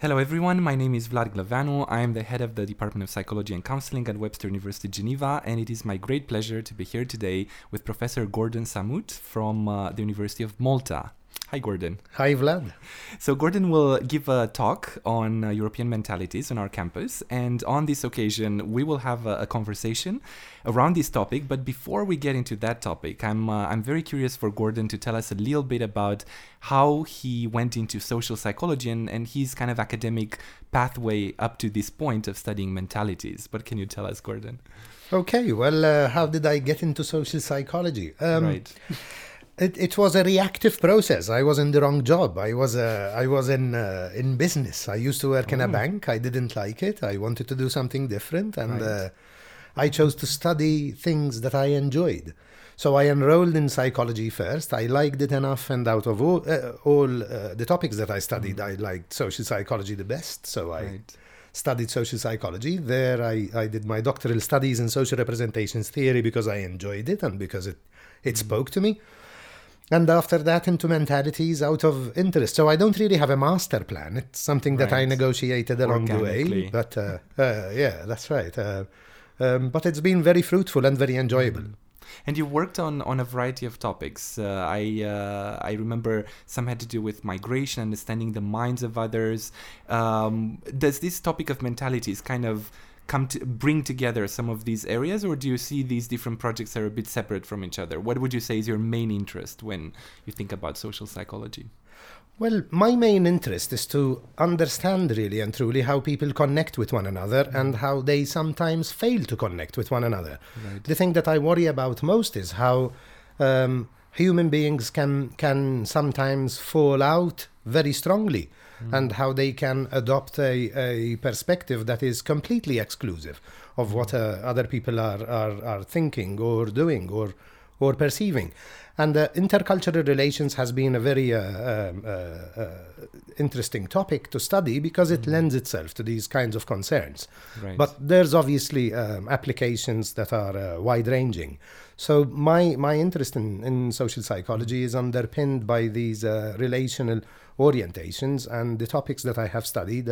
Hello everyone, my name is Vlad Glavanu. I am the head of the Department of Psychology and Counseling at Webster University Geneva, and it is my great pleasure to be here today with Professor Gordon Samut from the University of Malta. Hi Gordon. Hi Vlad. So Gordon will give a talk on European mentalities on our campus, and on this occasion we will have a conversation around this topic. But before we get into that topic, I'm very curious for Gordon to tell us a little bit about how he went into social psychology and his kind of academic pathway up to this point of studying mentalities. What can you tell us, Gordon? Okay, well, how did I get into social psychology? Right. It was a reactive process. I was in the wrong job. I was in business. I used to work in a bank. I didn't like it. I wanted to do something different, and I chose to study things that I enjoyed. So I enrolled in psychology first. I liked it enough, and out of all the topics that I studied, I liked social psychology the best. So I studied social psychology. There I did my doctoral studies in social representations theory because I enjoyed it and because it spoke to me. And after that into mentalities out of interest. So I don't really have a master plan. It's something that I negotiated along the way. But yeah, that's right. But it's been very fruitful and very enjoyable. And you worked on a variety of topics. I remember some had to do with migration, understanding the minds of others. Does this topic of mentalities kind of come to bring together some of these areas, or do you see these different projects are a bit separate from each other? What would you say is your main interest when you think about social psychology? Well, my main interest is to understand really and truly how people connect with one another and how they sometimes fail to connect with one another. Right. The thing that I worry about most is how human beings can sometimes fall out very strongly and how they can adopt a perspective that is completely exclusive of what other people are thinking or doing or perceiving. And intercultural relations has been a very interesting topic to study because it lends itself to these kinds of concerns. Right. But there's obviously applications that are wide-ranging. So my interest in social psychology is underpinned by these relational orientations, and the topics that I have studied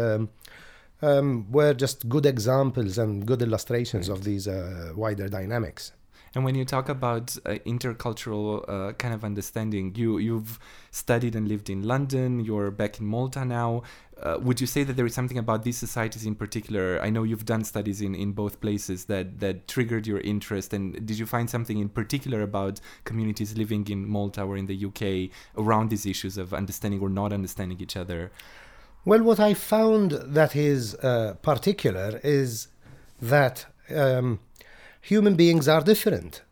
were just good examples and good illustrations of these wider dynamics. And when you talk about intercultural kind of understanding, you've studied and lived in London, you're back in Malta now. Would you say that there is something about these societies in particular? I know you've done studies in both places that triggered your interest. And did you find something in particular about communities living in Malta or in the UK around these issues of understanding or not understanding each other? Well, what I found that is particular is that human beings are different.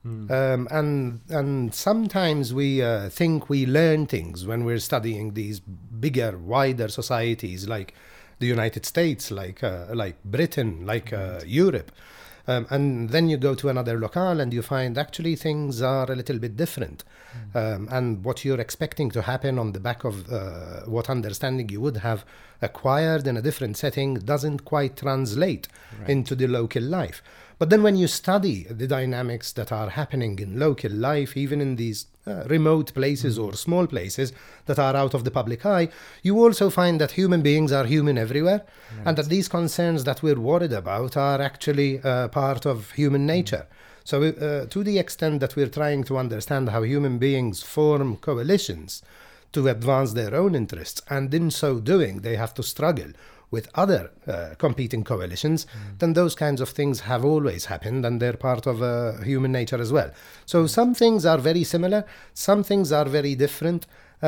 And sometimes we think we learn things when we're studying these bigger, wider societies like the United States, like Britain, like Europe. And then you go to another locale and you find actually things are a little bit different. And what you're expecting to happen on the back of what understanding you would have acquired in a different setting doesn't quite translate into the local life. But then when you study the dynamics that are happening in local life, even in these remote places or small places that are out of the public eye, you also find that human beings are human everywhere, and that these concerns that we're worried about are actually part of human nature. So to the extent that we're trying to understand how human beings form coalitions to advance their own interests, and in so doing they have to struggle with other competing coalitions, then those kinds of things have always happened, and they're part of human nature as well. So some things are very similar, some things are very different.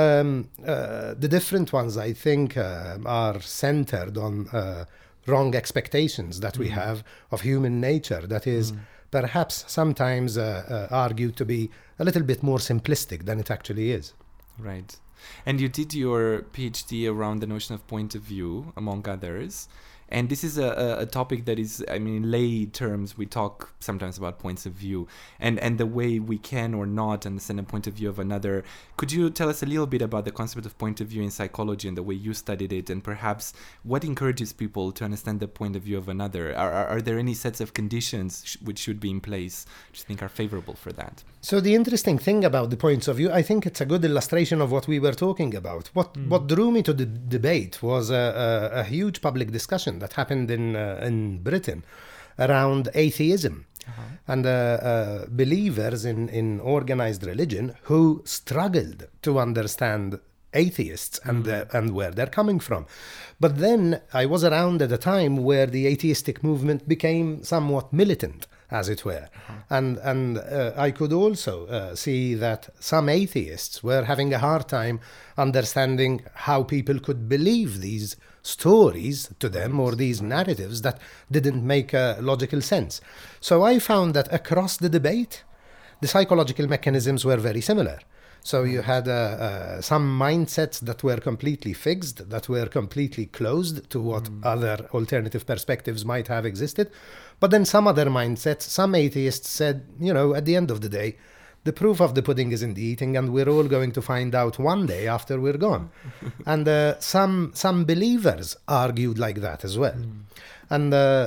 The different ones, I think, are centered on wrong expectations that we have of human nature that is perhaps sometimes argued to be a little bit more simplistic than it actually is. Right. And you did your PhD around the notion of point of view, among others. And this is a topic that is, I mean, in lay terms, we talk sometimes about points of view and the way we can or not understand a point of view of another. Could you tell us a little bit about the concept of point of view in psychology and the way you studied it, and perhaps what encourages people to understand the point of view of another? Are there any sets of conditions which should be in place which you think are favorable for that? So the interesting thing about the points of view, I think it's a good illustration of what we were talking about. What drew me to the debate was a huge public discussion that happened in Britain around atheism and believers in organized religion who struggled to understand atheists and where they're coming from. But then I was around at a time where the atheistic movement became somewhat militant, as it were. And I could also see that some atheists were having a hard time understanding how people could believe these stories to them or these narratives that didn't make logical sense. So I found that across the debate, the psychological mechanisms were very similar. So you had some mindsets that were completely fixed, that were completely closed to what other alternative perspectives might have existed. But then some other mindsets, some atheists said, at the end of the day, the proof of the pudding is in the eating, and we're all going to find out one day after we're gone. And some believers argued like that as well. And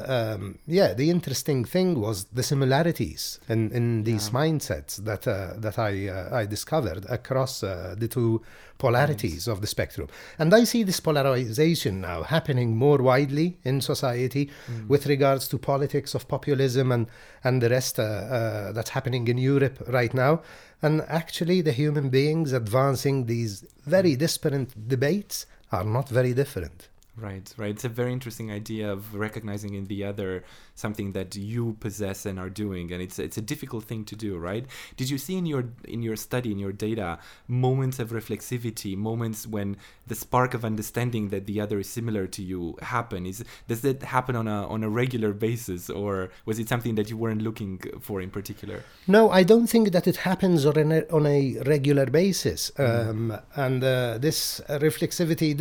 the interesting thing was the similarities in these mindsets that I discovered across the two polarities of the spectrum. And I see this polarization now happening more widely in society with regards to politics of populism and the rest that's happening in Europe right now. And actually the human beings advancing these very disparate debates are not very different. Right. It's a very interesting idea of recognizing in the other something that you possess and are doing, and it's a difficult thing to do, right? Did you see in your study, in your data, moments of reflexivity, moments when the spark of understanding that the other is similar to you happen? Does that happen on a regular basis, or was it something that you weren't looking for in particular? No, I don't think that it happens on a regular basis. And this reflexivity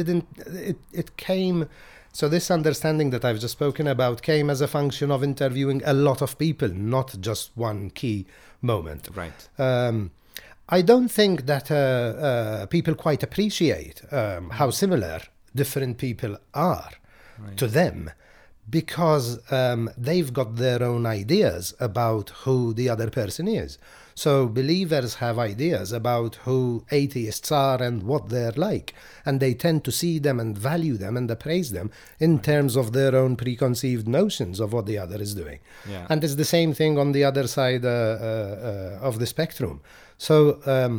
it came. So this understanding that I've just spoken about came as a function of interviewing a lot of people, not just one key moment. Right. I don't think that people quite appreciate how similar different people are to them, because they've got their own ideas about who the other person is. So believers have ideas about who atheists are and what they're like, and they tend to see them and value them and appraise them in terms of their own preconceived notions of what the other is doing. Yeah. And it's the same thing on the other side of the spectrum. So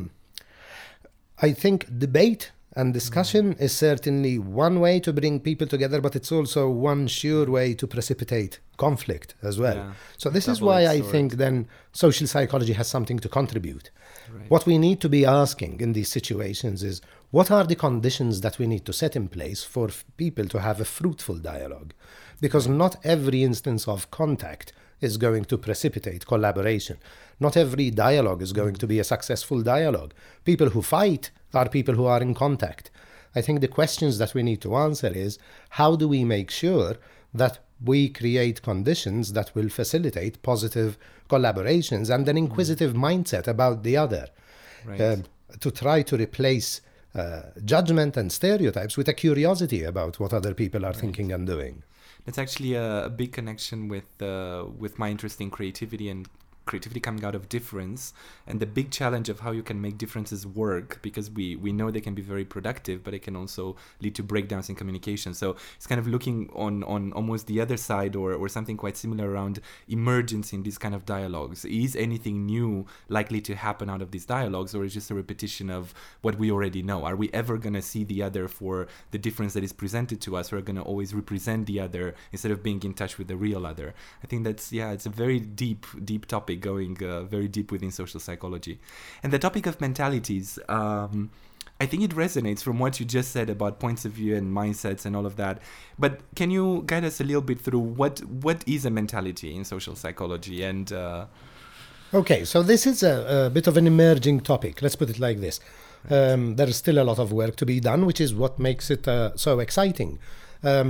I think debate and discussion is certainly one way to bring people together, but it's also one sure way to precipitate conflict as well. Yeah. So this is why I think then social psychology has something to contribute. Right. What we need to be asking in these situations is, what are the conditions that we need to set in place for people to have a fruitful dialogue? Because not every instance of contact is going to precipitate collaboration. Not every dialogue is going to be a successful dialogue. People who fight are people who are in contact. I think the questions that we need to answer is, how do we make sure that we create conditions that will facilitate positive collaborations and an inquisitive mindset about the other, to try to replace judgment and stereotypes with a curiosity about what other people are thinking and doing. That's actually a big connection with my interest in creativity and creativity coming out of difference, and the big challenge of how you can make differences work, because we know they can be very productive, but it can also lead to breakdowns in communication. So it's kind of looking on almost the other side, or something quite similar around emergence in these kind of dialogues. Is anything new likely to happen out of these dialogues, or is just a repetition of what we already know? Are we ever going to see the other for the difference that is presented to us? We're going to always represent the other instead of being in touch with the real other. I think that's, it's a very deep topic, going very deep within social psychology. And the topic of mentalities, I think it resonates from what you just said about points of view and mindsets and all of that. But can you guide us a little bit through what is a mentality in social psychology? And Okay, so this is a bit of an emerging topic. Let's put it like this. There is still a lot of work to be done, which is what makes it so exciting.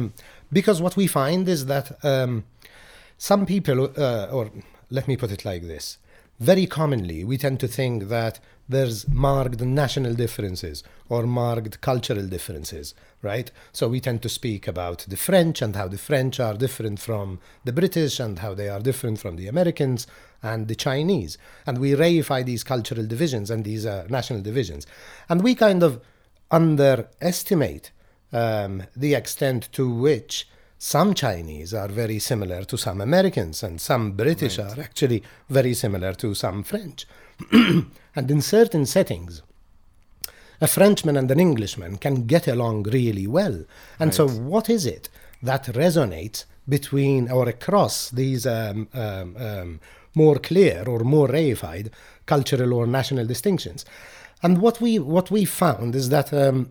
Because what we find is that some people, or let me put it like this, very commonly we tend to think that there's marked national differences or marked cultural differences, right? So we tend to speak about the French and how the French are different from the British and how they are different from the Americans and the Chinese. And we reify these cultural divisions and these national divisions. And we kind of underestimate the extent to which some Chinese are very similar to some Americans and some British are actually very similar to some French. And in certain settings, a Frenchman and an Englishman can get along really well. And so what is it that resonates between or across these more clear or more reified cultural or national distinctions? And what we found is that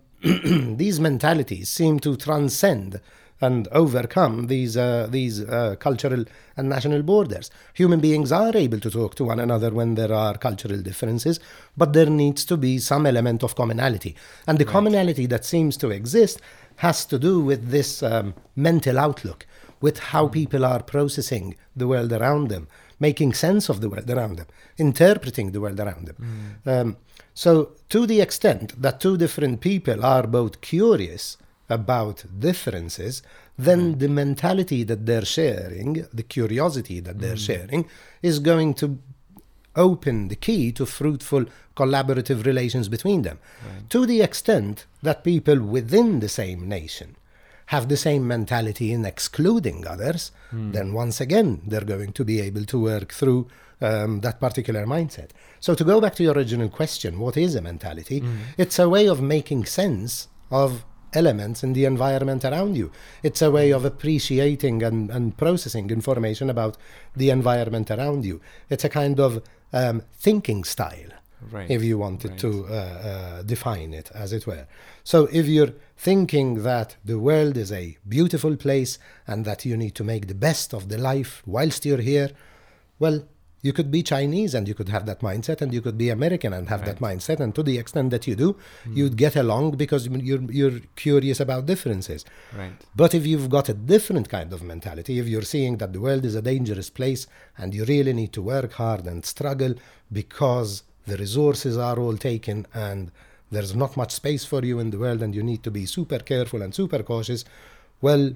these mentalities seem to transcend and overcome these cultural and national borders. Human beings are able to talk to one another when there are cultural differences, but there needs to be some element of commonality. And the commonality that seems to exist has to do with this mental outlook, with how people are processing the world around them, making sense of the world around them, interpreting the world around them. So to the extent that two different people are both curious about differences, then the mentality that they're sharing, the curiosity that they're sharing, is going to open the key to fruitful collaborative relations between them. To the extent that people within the same nation have the same mentality in excluding others, then once again they're going to be able to work through that particular mindset. So to go back to your original question, what is a mentality? It's a way of making sense of elements in the environment around you. It's a way of appreciating and processing information about the environment around you. It's a kind of thinking style, if you wanted to define it, as it were. So if you're thinking that the world is a beautiful place and that you need to make the best of the life whilst you're here, well, you could be Chinese and you could have that mindset, and you could be American and have that mindset, and to the extent that you do, you'd get along because you're curious about differences. But if you've got a different kind of mentality, if you're seeing that the world is a dangerous place and you really need to work hard and struggle because the resources are all taken and there's not much space for you in the world and you need to be super careful and super cautious, well,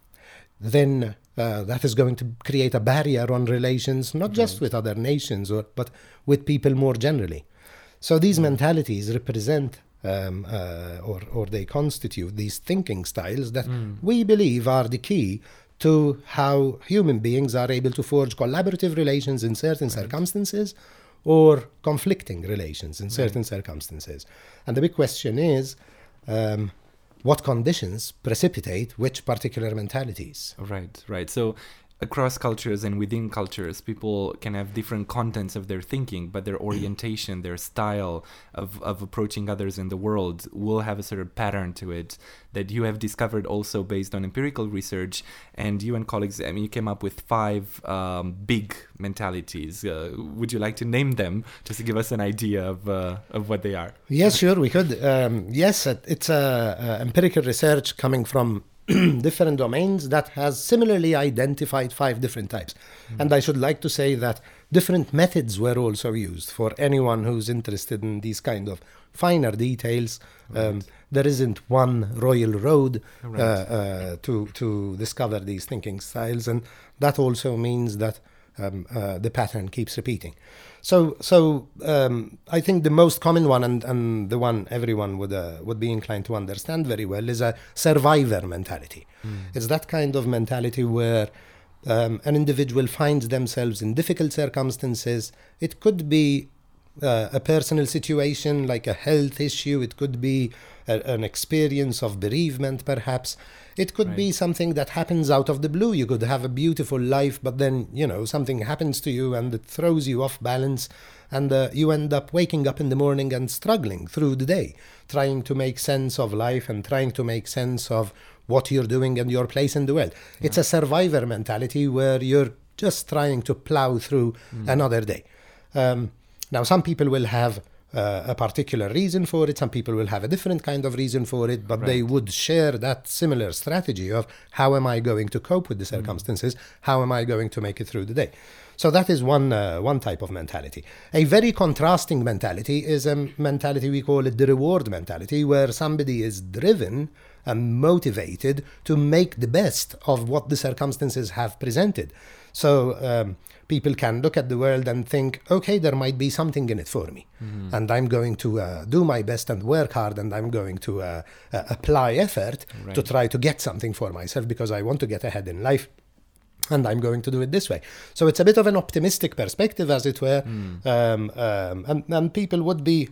then that is going to create a barrier on relations, not just with other nations, but with people more generally. So these mentalities represent or they constitute these thinking styles that we believe are the key to how human beings are able to forge collaborative relations in certain circumstances or conflicting relations in certain circumstances. And the big question is, what conditions precipitate which particular mentalities? Right. So across cultures and within cultures, people can have different contents of their thinking, but their orientation, their style of approaching others in the world will have a sort of pattern to it that you have discovered also based on empirical research. And you and colleagues, I mean, you came up with 5 big mentalities. Would you like to name them just to give us an idea of what they are? Yes, sure, we could. Yes, it's empirical research coming from different domains that has similarly identified 5 different types. And I should like to say that different methods were also used for anyone who's interested in these kind of finer details. There isn't one royal road to discover these thinking styles, and that also means that the pattern keeps repeating. So I think the most common one and the one everyone would be inclined to understand very well is a survivor mentality. It's that kind of mentality where an individual finds themselves in difficult circumstances. It could be a personal situation like a health issue. It could be an experience of bereavement, perhaps. It could be something that happens out of the blue. You could have a beautiful life, but then, something happens to you and it throws you off balance, and you end up waking up in the morning and struggling through the day, trying to make sense of life and trying to make sense of what you're doing and your place in the world. It's a survivor mentality where you're just trying to plow through another day. Now, some people will have a particular reason for it. Some people will have a different kind of reason for it, but they would share that similar strategy of how am I going to cope with the circumstances? How am I going to make it through the day? So that is one type of mentality. A very contrasting mentality is a mentality, we call it the reward mentality, where somebody is driven and motivated to make the best of what the circumstances have presented. So people can look at the world and think, okay, there might be something in it for me. And I'm going to do my best and work hard, and I'm going to apply effort to try to get something for myself because I want to get ahead in life. And I'm going to do it this way. So it's a bit of an optimistic perspective, as it were. And people would be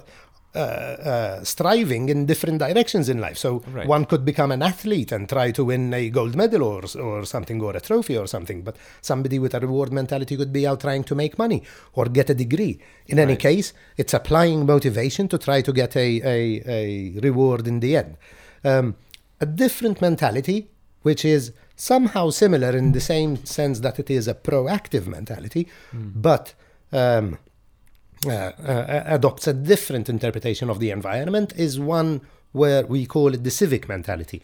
striving in different directions in life. So one could become an athlete and try to win a gold medal or something, or a trophy or something. But somebody with a reward mentality could be out trying to make money or get a degree. In any case, it's applying motivation to try to get a reward in the end. A different mentality, which is somehow similar in the same sense that it is a proactive mentality, but adopts a different interpretation of the environment, is one where we call it the civic mentality.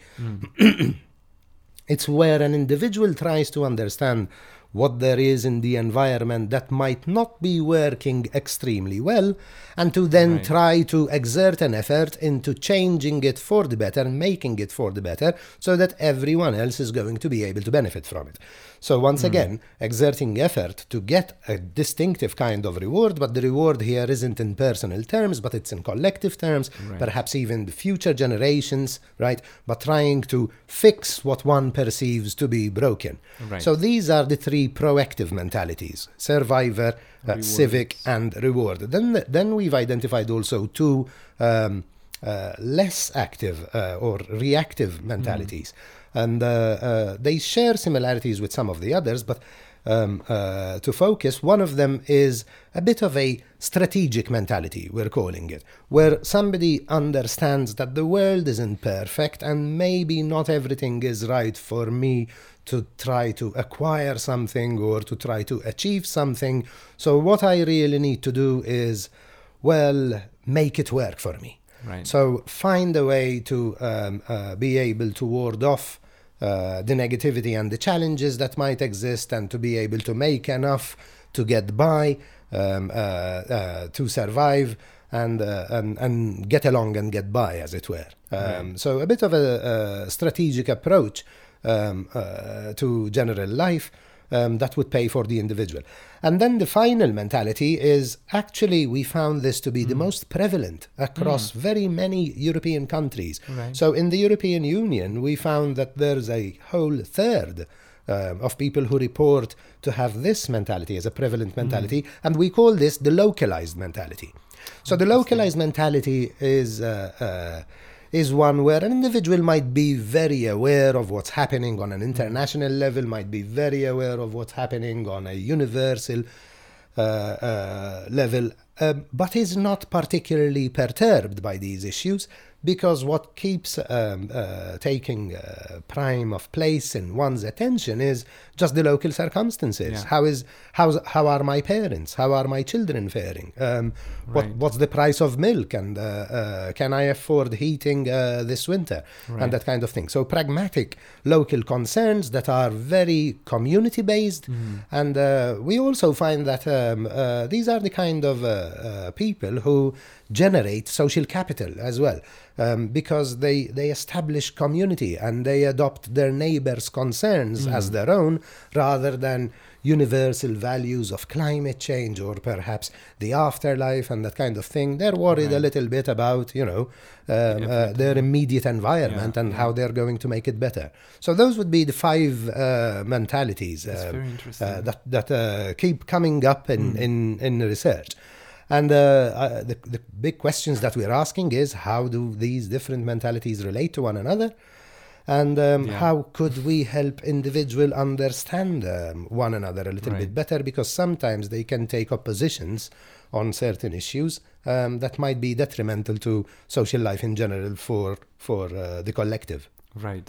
It's where an individual tries to understand what there is in the environment that might not be working extremely well, and to then try to exert an effort into changing it for the better and making it for the better, so that everyone else is going to be able to benefit from it. So once again, exerting effort to get a distinctive kind of reward, but the reward here isn't in personal terms, but it's in collective terms, perhaps even the future generations, right? But trying to fix what one perceives to be broken. So these are the three proactive mentalities: survivor, civic, and reward. Then we've identified also two less active or reactive mentalities. And they share similarities with some of the others, but to focus, one of them is a bit of a strategic mentality, we're calling it, where somebody understands that the world isn't perfect and maybe not everything is right for me to try to acquire something or to try to achieve something. So what I really need to do is, well, make it work for me. So find a way to be able to ward off the negativity and the challenges that might exist, and to be able to make enough to get by, to survive and get along and get by, as it were. So a bit of a strategic approach to general life that would pay for the individual. And then the final mentality is, actually, we found this to be the most prevalent across very many European countries. So in the European Union, we found that there's a whole third of people who report to have this mentality as a prevalent mentality, and we call this the localized mentality. So the localized mentality is one where an individual might be very aware of what's happening on an international level, might be very aware of what's happening on a universal level, but is not particularly perturbed by these issues, because what keeps taking prime of place in one's attention is just the local circumstances. How are my parents? How are my children faring? What's the price of milk? And can I afford heating this winter? And that kind of thing. So pragmatic local concerns that are very community-based. And we also find that these are the kind of people who generate social capital as well, because they establish community and they adopt their neighbors' concerns as their own, rather than universal values of climate change or perhaps the afterlife and that kind of thing. They're worried a little bit about, their immediate environment and how they're going to make it better. So those would be the five mentalities that keep coming up in research. And the big questions that we're asking is, how do these different mentalities relate to one another? And how could we help individuals understand one another a little bit better? Because sometimes they can take up positions on certain issues that might be detrimental to social life in general for the collective. Right.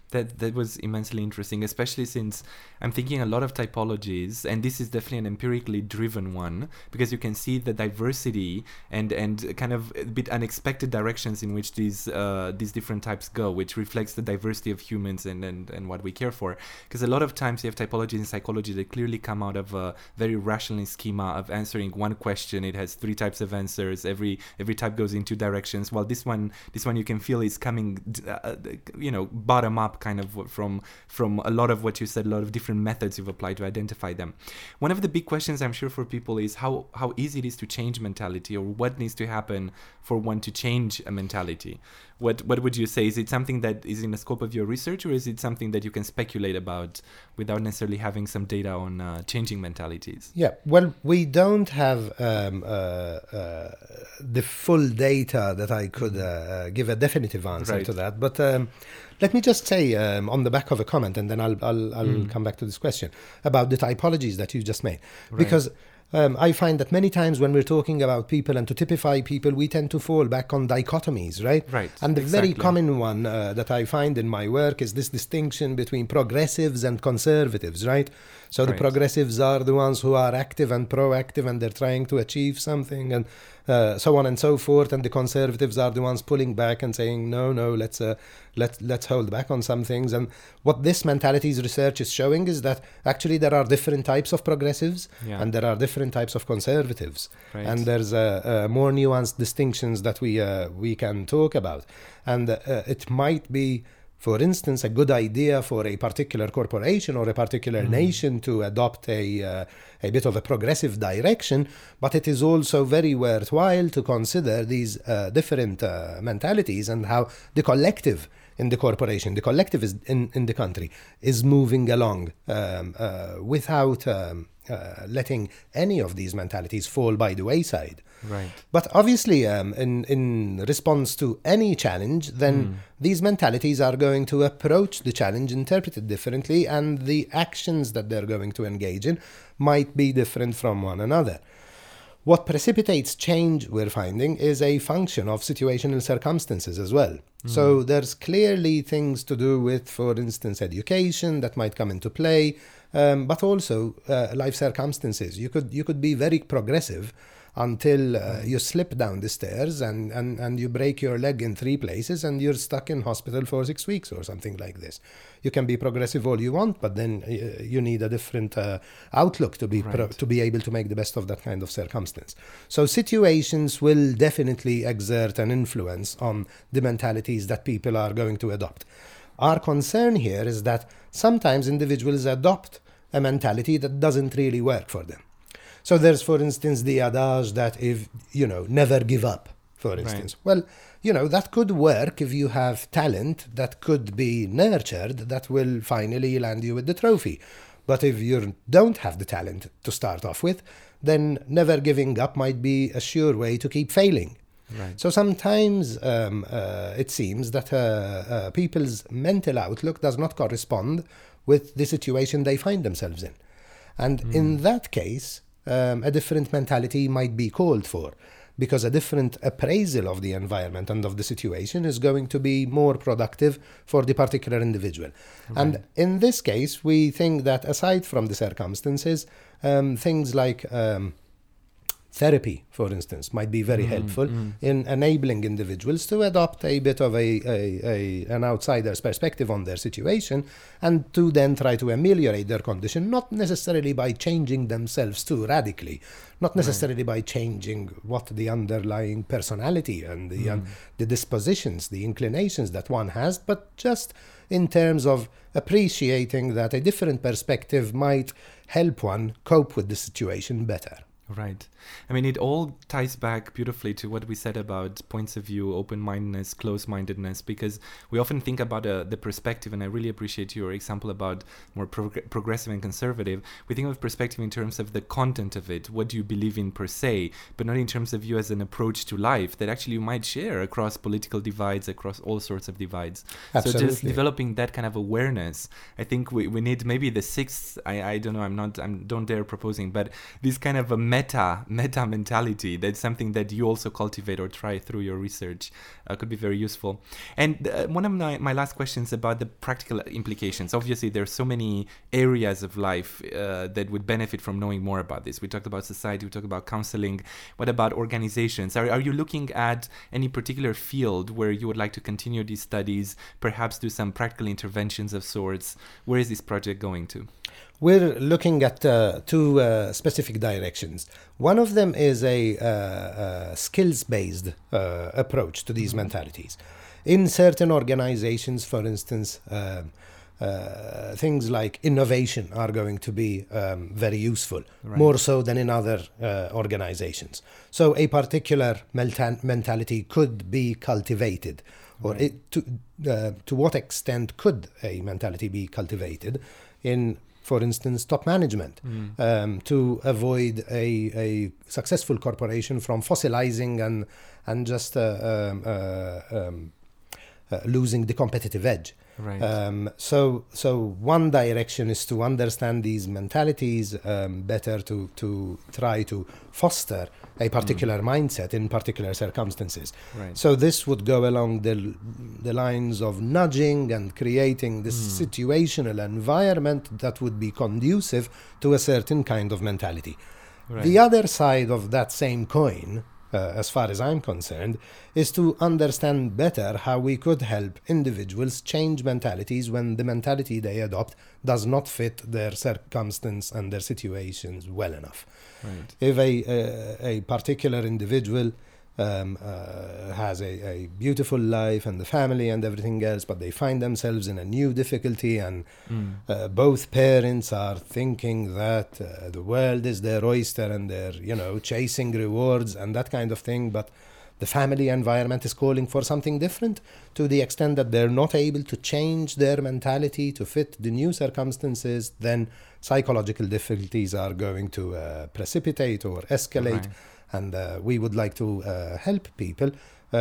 That was immensely interesting, especially since I'm thinking a lot of typologies, and this is definitely an empirically driven one, because you can see the diversity and kind of a bit unexpected directions in which these different types go, which reflects the diversity of humans and what we care for. Because a lot of times you have typologies in psychology that clearly come out of a very rationalist schema of answering one question. It has 3 types of answers. Every type goes in 2 directions. While this one you can feel is coming, bottom up, kind of from a lot of what you said, a lot of different methods you've applied to identify them. One of the big questions I'm sure for people is how easy it is to change mentality, or what needs to happen for one to change a mentality. What would you say? Is it something that is in the scope of your research, or is it something that you can speculate about without necessarily having some data on changing mentalities? Yeah, well, we don't have the full data that I could give a definitive answer to that. But let me just say on the back of a comment, and then I'll come back to this question about the typologies that you just made. Because I find that many times when we're talking about people and to typify people, we tend to fall back on dichotomies, right? Right. And the very common one that I find in my work is this distinction between progressives and conservatives, right? So the progressives are the ones who are active and proactive, and they're trying to achieve something, and so on and so forth. And the conservatives are the ones pulling back and saying, no, let's hold back on some things. And what this mentalities research is showing is that actually there are different types of progressives, and there are different types of conservatives, and there's more nuanced distinctions that we can talk about. And it might be, for instance, a good idea for a particular corporation or a particular nation to adopt a bit of a progressive direction, but it is also very worthwhile to consider these different mentalities and how the collective in the corporation, the collective is in the country, is moving along without letting any of these mentalities fall by the wayside. Right. But obviously, in response to any challenge, then these mentalities are going to approach the challenge interpreted differently, and the actions that they're going to engage in might be different from one another. What precipitates change, we're finding, is a function of situational circumstances as well. So there's clearly things to do with, for instance, education that might come into play, but also life circumstances. You could be very progressive until you slip down the stairs and you break your leg in 3 places and you're stuck in hospital for 6 weeks or something like this. You can be progressive all you want, but then you need a different outlook to be able to make the best of that kind of circumstance. So situations will definitely exert an influence on the mentalities that people are going to adopt. Our concern here is that sometimes individuals adopt a mentality that doesn't really work for them. So there's, for instance, the adage that if, never give up, for instance. Well, that could work if you have talent that could be nurtured, that will finally land you with the trophy. But if you don't have the talent to start off with, then never giving up might be a sure way to keep failing. Right. So sometimes it seems that people's mental outlook does not correspond with the situation they find themselves in. And in that case, a different mentality might be called for, because a different appraisal of the environment and of the situation is going to be more productive for the particular individual. Right. And in this case, we think that aside from the circumstances, things like therapy, for instance, might be very helpful in enabling individuals to adopt a bit of an outsider's perspective on their situation, and to then try to ameliorate their condition, not necessarily by changing themselves too radically, not necessarily by changing what the underlying personality and the dispositions, the inclinations that one has, but just in terms of appreciating that a different perspective might help one cope with the situation better. Right. I mean, it all ties back beautifully to what we said about points of view, open-mindedness, close-mindedness, because we often think about the perspective, and I really appreciate your example about more progressive and conservative. We think of perspective in terms of the content of it, what do you believe in per se, but not in terms of you as an approach to life that actually you might share across political divides, across all sorts of divides. Absolutely. So just developing that kind of awareness, I think we need maybe the 6th, I don't know, I don't dare proposing, but this kind of a meta mentality. That's something that you also cultivate or try through your research. Could be very useful. And one of my last questions about the practical implications. Obviously, there are so many areas of life that would benefit from knowing more about this. We talked about society, we talked about counseling. What about organizations? Are you looking at any particular field where you would like to continue these studies, perhaps do some practical interventions of sorts? Where is this project going to? We're looking at two specific directions. One of them is a skills-based approach to these mentalities. In certain organizations, for instance, things like innovation are going to be very useful, more so than in other organizations. So a particular mentality could be cultivated, or to what extent could a mentality be cultivated in, for instance, top management, to avoid a successful corporation from fossilizing and just losing the competitive edge. Right. So one direction is to understand these mentalities better, to try to foster a particular mindset in particular circumstances. Right. So this would go along the lines of nudging and creating this situational environment that would be conducive to a certain kind of mentality. Right. The other side of that same coin, as far as I'm concerned, is to understand better how we could help individuals change mentalities when the mentality they adopt does not fit their circumstance and their situations well enough. Right. If a particular individual has a beautiful life and the family and everything else, but they find themselves in a new difficulty, and both parents are thinking that the world is their oyster and they're, chasing rewards and that kind of thing, but the family environment is calling for something different, to the extent that they're not able to change their mentality to fit the new circumstances, then psychological difficulties are going to precipitate or escalate. Right. And we would like to help people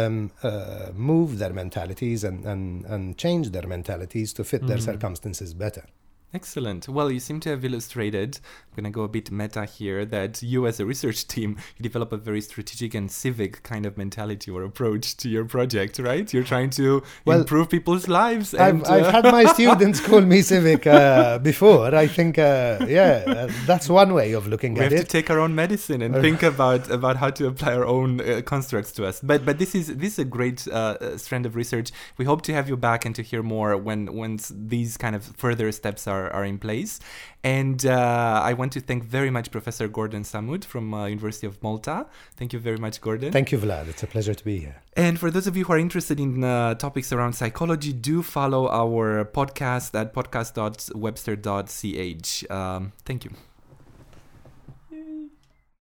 move their mentalities and change their mentalities to fit their circumstances better. Excellent. Well, you seem to have illustrated, I'm going to go a bit meta here, that you as a research team, you develop a very strategic and civic kind of mentality or approach to your project, right? You're trying to improve people's lives. And, I've had my students call me civic before. I think, that's one way of looking at it. We have to take our own medicine and think about how to apply our own constructs to us. But this is a great strand of research. We hope to have you back and to hear more once these kind of further steps are in place. And I want to thank very much Professor Gordon Samud from University of Malta. Thank you very much, Gordon. Thank you, Vlad. It's a pleasure to be here. And for those of you who are interested in topics around psychology, do follow our podcast at podcast.webster.ch. Thank you.